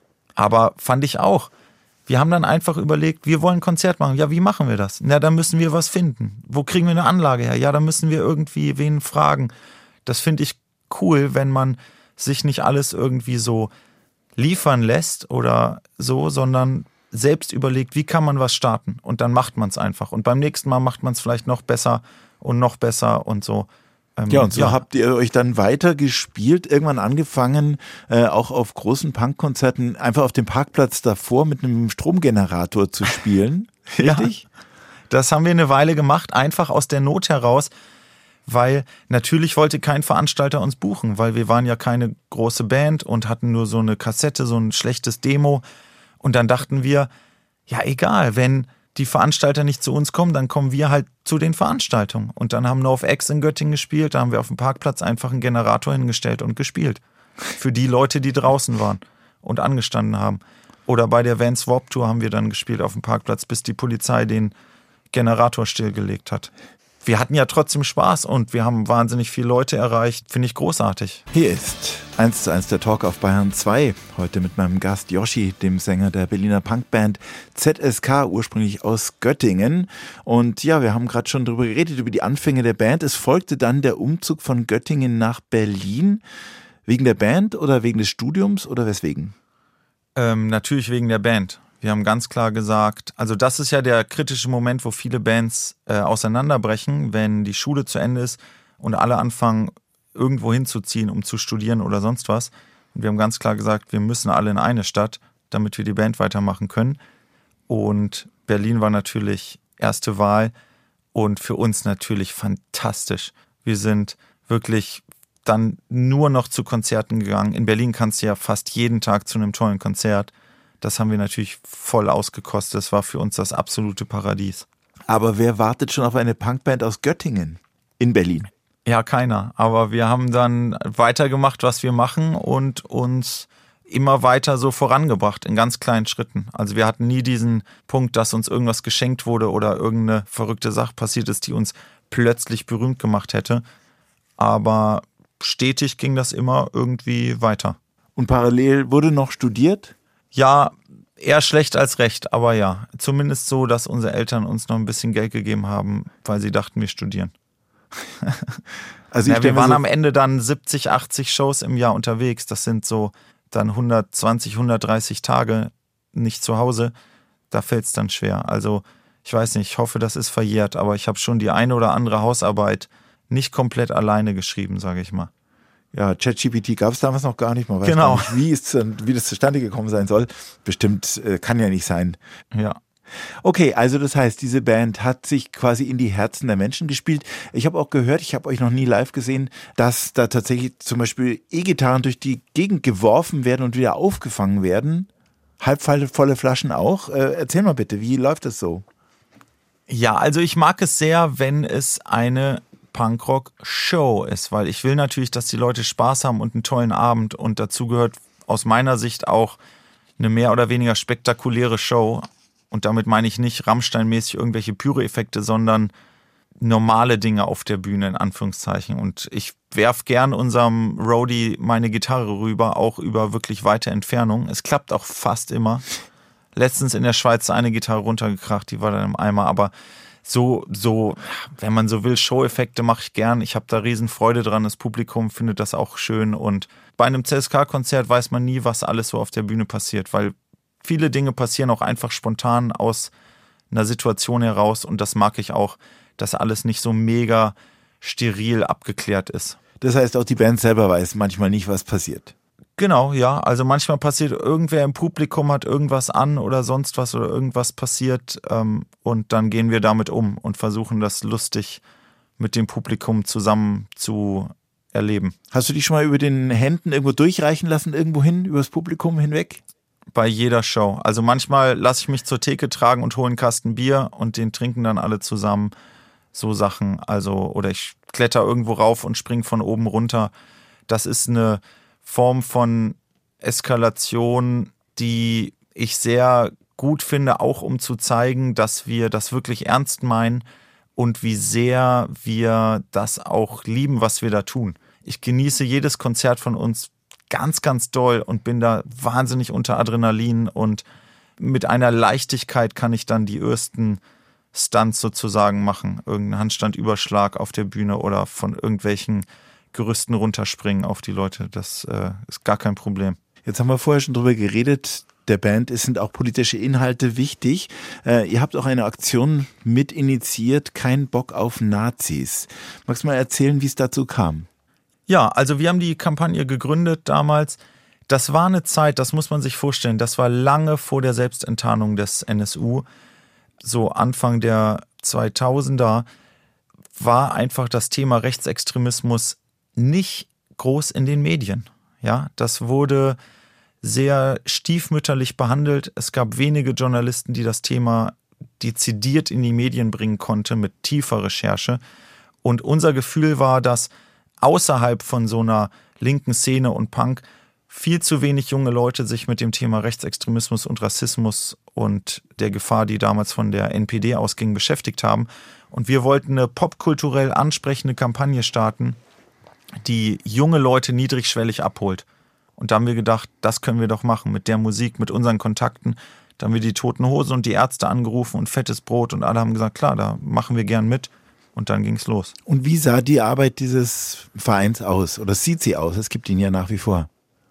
Aber fand ich auch. Wir haben dann einfach überlegt, wir wollen ein Konzert machen. Ja, wie machen wir das? Na, da müssen wir was finden. Wo kriegen wir eine Anlage her? Ja, da müssen wir irgendwie wen fragen. Das finde ich cool, wenn man sich nicht alles irgendwie so liefern lässt oder so, sondern selbst überlegt, wie kann man was starten? Und dann macht man es einfach. Und beim nächsten Mal macht man es vielleicht noch besser und noch besser und so. Ähm, ja, und so ja. habt ihr euch dann weiter gespielt, irgendwann angefangen, äh, auch auf großen Punkkonzerten einfach auf dem Parkplatz davor mit einem Stromgenerator zu spielen. Richtig? Ja, das haben wir eine Weile gemacht, einfach aus der Not heraus, weil natürlich wollte kein Veranstalter uns buchen, weil wir waren ja keine große Band und hatten nur so eine Kassette, so ein schlechtes Demo. Und dann dachten wir, ja egal, wenn die Veranstalter nicht zu uns kommen, dann kommen wir halt zu den Veranstaltungen. Und dann haben NoFX in Göttingen gespielt, da haben wir auf dem Parkplatz einfach einen Generator hingestellt und gespielt. Für die Leute, die draußen waren und angestanden haben. Oder bei der Vans Warped Tour haben wir dann gespielt auf dem Parkplatz, bis die Polizei den Generator stillgelegt hat. Wir hatten ja trotzdem Spaß und wir haben wahnsinnig viele Leute erreicht. Finde ich großartig. Hier ist eins zu eins der Talk auf Bayern zwei. Heute mit meinem Gast Yoshi, dem Sänger der Berliner Punkband Z S K, ursprünglich aus Göttingen. Und ja, wir haben gerade schon darüber geredet, über die Anfänge der Band. Es folgte dann der Umzug von Göttingen nach Berlin. Wegen der Band oder wegen des Studiums oder weswegen? Ähm, natürlich wegen der Band. Wir haben ganz klar gesagt, also das ist ja der kritische Moment, wo viele Bands äh, auseinanderbrechen, wenn die Schule zu Ende ist und alle anfangen, irgendwo hinzuziehen, um zu studieren oder sonst was. Und wir haben ganz klar gesagt, wir müssen alle in eine Stadt, damit wir die Band weitermachen können. Und Berlin war natürlich erste Wahl und für uns natürlich fantastisch. Wir sind wirklich dann nur noch zu Konzerten gegangen. In Berlin kannst du ja fast jeden Tag zu einem tollen Konzert. Das haben wir natürlich voll ausgekostet. Das war für uns das absolute Paradies. Aber wer wartet schon auf eine Punkband aus Göttingen in Berlin? Ja, keiner. Aber wir haben dann weitergemacht, was wir machen und uns immer weiter so vorangebracht in ganz kleinen Schritten. Also wir hatten nie diesen Punkt, dass uns irgendwas geschenkt wurde oder irgendeine verrückte Sache passiert ist, die uns plötzlich berühmt gemacht hätte. Aber stetig ging das immer irgendwie weiter. Und parallel wurde noch studiert? Ja, eher schlecht als recht, aber ja. Zumindest so, dass unsere Eltern uns noch ein bisschen Geld gegeben haben, weil sie dachten, wir studieren. Also ich ja, wir waren so am Ende dann siebzig, achtzig Shows im Jahr unterwegs. Das sind so dann hundertzwanzig, hundertdreißig Tage nicht zu Hause. Da fällt es dann schwer. Also ich weiß nicht, ich hoffe, das ist verjährt, aber ich habe schon die eine oder andere Hausarbeit nicht komplett alleine geschrieben, sage ich mal. Ja, ChatGPT gab es damals noch gar nicht. Man weiß genau. gar nicht, wie, es, wie das zustande gekommen sein soll. Bestimmt äh, kann ja nicht sein. Ja. Okay, also das heißt, diese Band hat sich quasi in die Herzen der Menschen gespielt. Ich habe auch gehört, ich habe euch noch nie live gesehen, dass da tatsächlich zum Beispiel E-Gitarren durch die Gegend geworfen werden und wieder aufgefangen werden. Halbvolle Flaschen auch. Äh, erzähl mal bitte, wie läuft das so? Ja, also ich mag es sehr, wenn es eine Punkrock-Show ist, weil ich will natürlich, dass die Leute Spaß haben und einen tollen Abend und dazu gehört aus meiner Sicht auch eine mehr oder weniger spektakuläre Show. Und damit meine ich nicht Rammstein-mäßig irgendwelche Pyro-Effekte, sondern normale Dinge auf der Bühne, in Anführungszeichen. Und ich werf gern unserem Roadie meine Gitarre rüber, auch über wirklich weite Entfernung. Es klappt auch fast immer. Letztens in der Schweiz eine Gitarre runtergekracht, die war dann im Eimer. Aber so, so, wenn man so will, Show-Effekte mache ich gern. Ich habe da riesen Freude dran. Das Publikum findet das auch schön. Und bei einem C S K-Konzert weiß man nie, was alles so auf der Bühne passiert, weil viele Dinge passieren auch einfach spontan aus einer Situation heraus und das mag ich auch, dass alles nicht so mega steril abgeklärt ist. Das heißt, auch die Band selber weiß manchmal nicht, was passiert. Genau, ja. Also manchmal passiert, irgendwer im Publikum hat irgendwas an oder sonst was oder irgendwas passiert ähm, und dann gehen wir damit um und versuchen das lustig mit dem Publikum zusammen zu erleben. Hast du dich schon mal über den Händen irgendwo durchreichen lassen, irgendwo hin, übers Publikum hinweg? Bei jeder Show. Also manchmal lasse ich mich zur Theke tragen und hole einen Kasten Bier und den trinken dann alle zusammen. So Sachen. Also, oder ich kletter irgendwo rauf und springe von oben runter. Das ist eine Form von Eskalation, die ich sehr gut finde, auch um zu zeigen, dass wir das wirklich ernst meinen und wie sehr wir das auch lieben, was wir da tun. Ich genieße jedes Konzert von uns ganz, ganz doll und bin da wahnsinnig unter Adrenalin und mit einer Leichtigkeit kann ich dann die ersten Stunts sozusagen machen. Irgendeinen Handstandüberschlag auf der Bühne oder von irgendwelchen Gerüsten runterspringen auf die Leute. Das äh, ist gar kein Problem. Jetzt haben wir vorher schon drüber geredet, der Band es sind auch politische Inhalte wichtig. Äh, ihr habt auch eine Aktion mit initiiert, kein Bock auf Nazis. Magst du mal erzählen, wie es dazu kam? Ja, also wir haben die Kampagne gegründet damals. Das war eine Zeit, das muss man sich vorstellen, das war lange vor der Selbstenttarnung des N S U. So Anfang der zweitausender war einfach das Thema Rechtsextremismus nicht groß in den Medien. Ja, das wurde sehr stiefmütterlich behandelt. Es gab wenige Journalisten, die das Thema dezidiert in die Medien bringen konnten mit tiefer Recherche. Und unser Gefühl war, dass außerhalb von so einer linken Szene und Punk viel zu wenig junge Leute sich mit dem Thema Rechtsextremismus und Rassismus und der Gefahr, die damals von der N P D ausging, beschäftigt haben. Und wir wollten eine popkulturell ansprechende Kampagne starten, die junge Leute niedrigschwellig abholt. Und da haben wir gedacht, das können wir doch machen mit der Musik, mit unseren Kontakten. Da haben wir die Toten Hosen und die Ärzte angerufen und Fettes Brot und alle haben gesagt, klar, da machen wir gern mit. Und dann ging es los. Und wie sah die Arbeit dieses Vereins aus? Oder sieht sie aus? Es gibt ihn ja nach wie vor.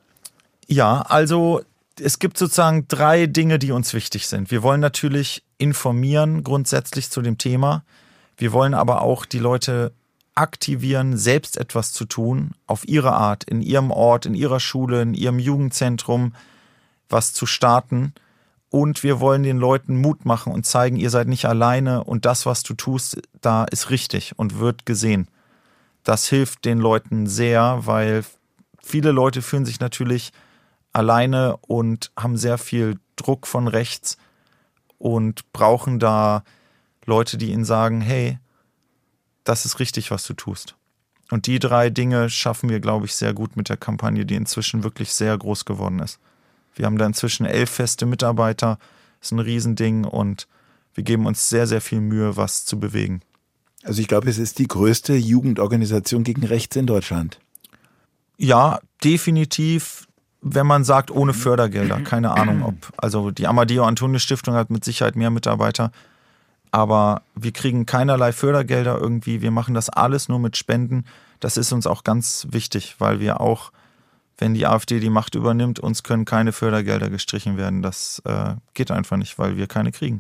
Ja, also es gibt sozusagen drei Dinge, die uns wichtig sind. Wir wollen natürlich informieren grundsätzlich zu dem Thema. Wir wollen aber auch die Leute aktivieren, selbst etwas zu tun, auf ihre Art, in ihrem Ort, in ihrer Schule, in ihrem Jugendzentrum, was zu starten. Und wir wollen den Leuten Mut machen und zeigen, ihr seid nicht alleine und das, was du tust, da ist richtig und wird gesehen. Das hilft den Leuten sehr, weil viele Leute fühlen sich natürlich alleine und haben sehr viel Druck von rechts und brauchen da Leute, die ihnen sagen, hey, das ist richtig, was du tust. Und die drei Dinge schaffen wir, glaube ich, sehr gut mit der Kampagne, die inzwischen wirklich sehr groß geworden ist. Wir haben da inzwischen elf feste Mitarbeiter, das ist ein Riesending und wir geben uns sehr, sehr viel Mühe, was zu bewegen. Also ich glaube, es ist die größte Jugendorganisation gegen rechts in Deutschland. Ja, definitiv, wenn man sagt, ohne Fördergelder. Keine Ahnung, ob, also die Amadeo-Antonis-Stiftung hat mit Sicherheit mehr Mitarbeiter, aber wir kriegen keinerlei Fördergelder irgendwie. Wir machen das alles nur mit Spenden. Das ist uns auch ganz wichtig, weil wir auch, wenn die AfD die Macht übernimmt, uns können keine Fördergelder gestrichen werden. Das äh, geht einfach nicht, weil wir keine kriegen.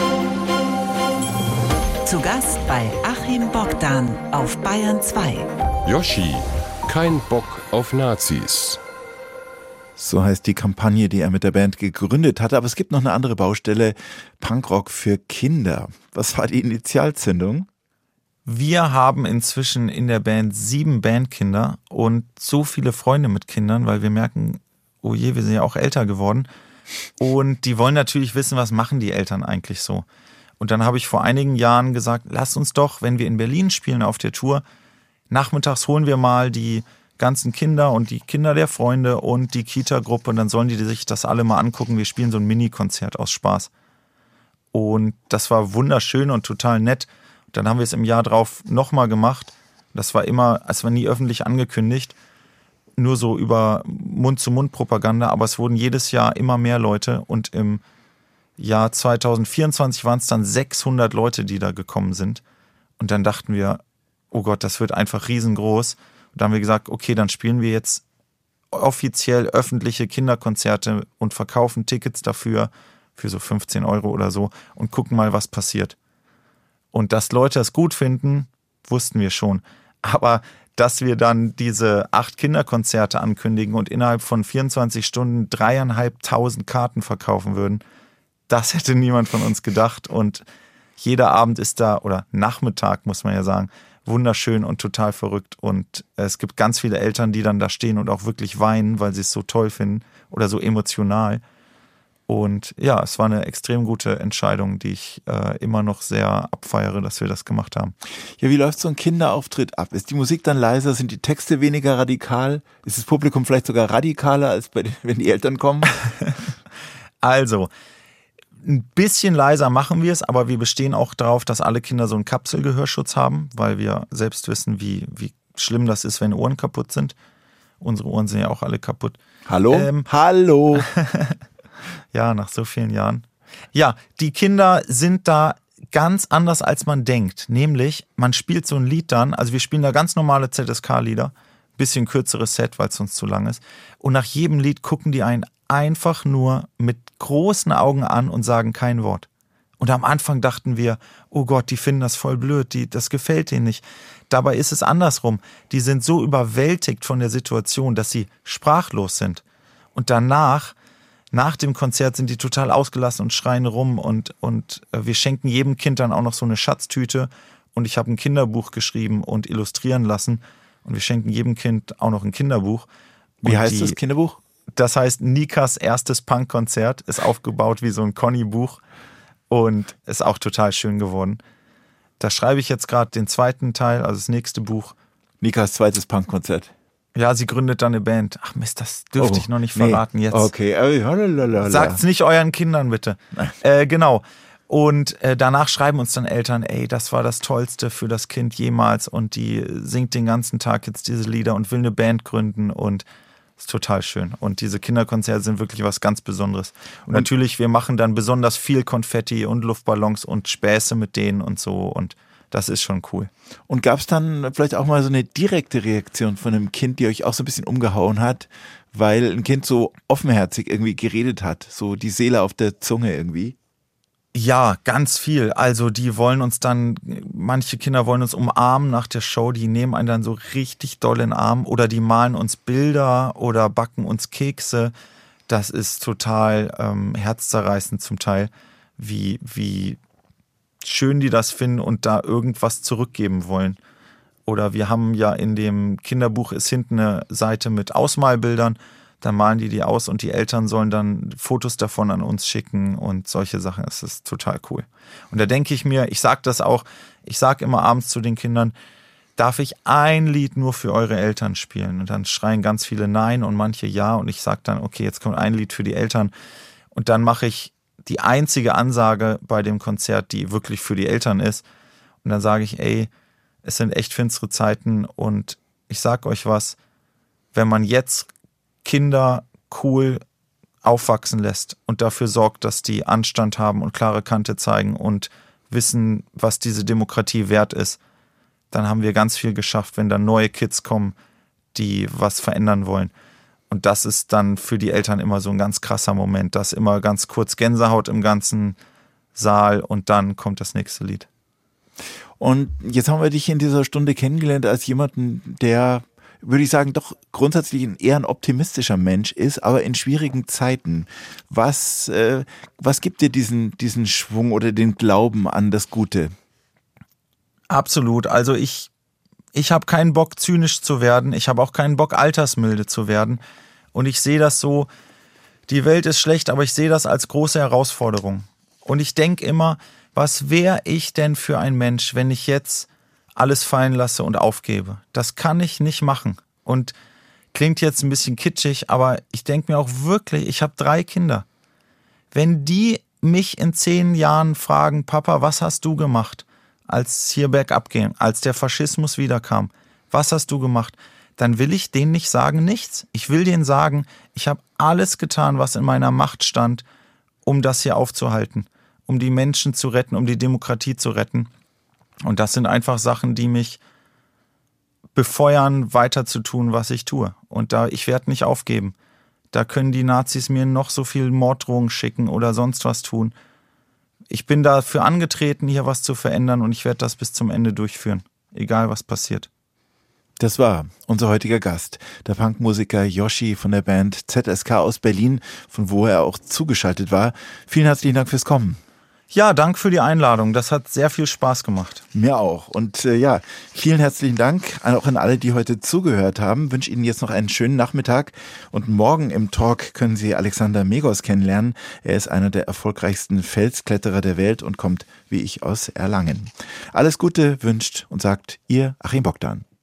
Zu Gast bei Achim Bogdan auf Bayern zwei. Yoshi, kein Bock auf Nazis. So heißt die Kampagne, die er mit der Band gegründet hatte. Aber es gibt noch eine andere Baustelle, Punkrock für Kinder. Was war die Initialzündung? Wir haben inzwischen in der Band sieben Bandkinder und so viele Freunde mit Kindern, weil wir merken, oh je, wir sind ja auch älter geworden. Und die wollen natürlich wissen, was machen die Eltern eigentlich so. Und dann habe ich vor einigen Jahren gesagt, lass uns doch, wenn wir in Berlin spielen auf der Tour, nachmittags holen wir mal die ganzen Kinder und die Kinder der Freunde und die Kita-Gruppe und dann sollen die sich das alle mal angucken. Wir spielen so ein Mini-Konzert aus Spaß. Und das war wunderschön und total nett. Dann haben wir es im Jahr drauf nochmal gemacht. Das war immer, es war nie öffentlich angekündigt, nur so über Mund-zu-Mund-Propaganda, aber es wurden jedes Jahr immer mehr Leute und im Jahr zwanzig vierundzwanzig waren es dann sechshundert Leute, die da gekommen sind. Und dann dachten wir, oh Gott, das wird einfach riesengroß. Und dann haben wir gesagt, okay, dann spielen wir jetzt offiziell öffentliche Kinderkonzerte und verkaufen Tickets dafür für so fünfzehn Euro oder so und gucken mal, was passiert. Und dass Leute es gut finden, wussten wir schon. Aber dass wir dann diese acht Kinderkonzerte ankündigen und innerhalb von vierundzwanzig Stunden dreieinhalbtausend Karten verkaufen würden, das hätte niemand von uns gedacht. Und jeder Abend ist da, oder Nachmittag muss man ja sagen, wunderschön und total verrückt. Und es gibt ganz viele Eltern, die dann da stehen und auch wirklich weinen, weil sie es so toll finden oder so emotional. Und ja, es war eine extrem gute Entscheidung, die ich äh, immer noch sehr abfeiere, dass wir das gemacht haben. Ja, wie läuft so ein Kinderauftritt ab? Ist die Musik dann leiser? Sind die Texte weniger radikal? Ist das Publikum vielleicht sogar radikaler, als bei den, wenn die Eltern kommen? Also, ein bisschen leiser machen wir es, aber wir bestehen auch darauf, dass alle Kinder so einen Kapselgehörschutz haben, weil wir selbst wissen, wie, wie schlimm das ist, wenn Ohren kaputt sind. Unsere Ohren sind ja auch alle kaputt. Hallo? Ähm, Hallo? Ja, nach so vielen Jahren. Ja, die Kinder sind da ganz anders, als man denkt. Nämlich, man spielt so ein Lied dann, also wir spielen da ganz normale Z S K-Lieder, bisschen kürzeres Set, weil es sonst zu lang ist. Und nach jedem Lied gucken die einen einfach nur mit großen Augen an und sagen kein Wort. Und am Anfang dachten wir, oh Gott, die finden das voll blöd, die, das gefällt denen nicht. Dabei ist es andersrum. Die sind so überwältigt von der Situation, dass sie sprachlos sind. Und danach, nach dem Konzert, sind die total ausgelassen und schreien rum. Und, und wir schenken jedem Kind dann auch noch so eine Schatztüte. Und ich habe ein Kinderbuch geschrieben und illustrieren lassen. Und wir schenken jedem Kind auch noch ein Kinderbuch. Und wie heißt die, das Kinderbuch? Das heißt Nikas erstes Punkkonzert. Ist aufgebaut wie so ein Conny-Buch. Und ist auch total schön geworden. Da schreibe ich jetzt gerade den zweiten Teil, also das nächste Buch. Nikas zweites Punkkonzert. Ja, sie gründet dann eine Band. Ach Mist, das dürfte oh, ich noch nicht verraten nee. jetzt. Okay. Sagt's nicht euren Kindern bitte. äh, genau. Und äh, danach schreiben uns dann Eltern, ey, das war das Tollste für das Kind jemals und die singt den ganzen Tag jetzt diese Lieder und will eine Band gründen und ist total schön. Und diese Kinderkonzerte sind wirklich was ganz Besonderes. Und, und natürlich, wir machen dann besonders viel Konfetti und Luftballons und Späße mit denen und so und das ist schon cool. Und gab es dann vielleicht auch mal so eine direkte Reaktion von einem Kind, die euch auch so ein bisschen umgehauen hat, weil ein Kind so offenherzig irgendwie geredet hat, so die Seele auf der Zunge irgendwie? Ja, ganz viel. Also die wollen uns dann, manche Kinder wollen uns umarmen nach der Show, die nehmen einen dann so richtig doll in den Arm oder die malen uns Bilder oder backen uns Kekse. Das ist total ähm, herzzerreißend zum Teil, wie, wie schön die das finden und da irgendwas zurückgeben wollen. Oder wir haben ja in dem Kinderbuch ist hinten eine Seite mit Ausmalbildern. Dann malen die die aus und die Eltern sollen dann Fotos davon an uns schicken und solche Sachen. Das ist total cool. Und da denke ich mir, ich sage das auch, ich sage immer abends zu den Kindern, darf ich ein Lied nur für eure Eltern spielen? Und dann schreien ganz viele Nein und manche Ja. Und ich sage dann, okay, jetzt kommt ein Lied für die Eltern. Und dann mache ich die einzige Ansage bei dem Konzert, die wirklich für die Eltern ist. Und dann sage ich, ey, es sind echt finstere Zeiten und ich sag euch was, wenn man jetzt Kinder cool aufwachsen lässt und dafür sorgt, dass die Anstand haben und klare Kante zeigen und wissen, was diese Demokratie wert ist, dann haben wir ganz viel geschafft, wenn dann neue Kids kommen, die was verändern wollen. Und das ist dann für die Eltern immer so ein ganz krasser Moment. Das ist immer ganz kurz Gänsehaut im ganzen Saal und dann kommt das nächste Lied. Und jetzt haben wir dich in dieser Stunde kennengelernt als jemanden, der, würde ich sagen, doch grundsätzlich ein eher ein optimistischer Mensch ist, aber in schwierigen Zeiten. Was, äh, was gibt dir diesen, diesen Schwung oder den Glauben an das Gute? Absolut. Also ich, ich habe keinen Bock, zynisch zu werden. Ich habe auch keinen Bock, altersmilde zu werden. Und ich sehe das so, die Welt ist schlecht, aber ich sehe das als große Herausforderung. Und ich denke immer, was wäre ich denn für ein Mensch, wenn ich jetzt alles fallen lasse und aufgebe? Das kann ich nicht machen. Und klingt jetzt ein bisschen kitschig, aber ich denke mir auch wirklich, ich habe drei Kinder. Wenn die mich in zehn Jahren fragen, Papa, was hast du gemacht, als es hier bergab ging, als der Faschismus wiederkam, was hast du gemacht? Dann will ich denen nicht sagen, nichts. Ich will denen sagen, ich habe alles getan, was in meiner Macht stand, um das hier aufzuhalten, um die Menschen zu retten, um die Demokratie zu retten. Und das sind einfach Sachen, die mich befeuern, weiter zu tun, was ich tue. Und da, ich werde nicht aufgeben. Da können die Nazis mir noch so viel Morddrohungen schicken oder sonst was tun. Ich bin dafür angetreten, hier was zu verändern und ich werde das bis zum Ende durchführen. Egal, was passiert. Das war unser heutiger Gast, der Punkmusiker Yoshi von der Band Z S K aus Berlin, von wo er auch zugeschaltet war. Vielen herzlichen Dank fürs Kommen. Ja, danke für die Einladung. Das hat sehr viel Spaß gemacht. Mir auch. Und äh, ja, vielen herzlichen Dank auch an alle, die heute zugehört haben. Ich wünsche Ihnen jetzt noch einen schönen Nachmittag. Und morgen im Talk können Sie Alexander Megos kennenlernen. Er ist einer der erfolgreichsten Felskletterer der Welt und kommt, wie ich, aus Erlangen. Alles Gute wünscht und sagt Ihr Achim Bogdan.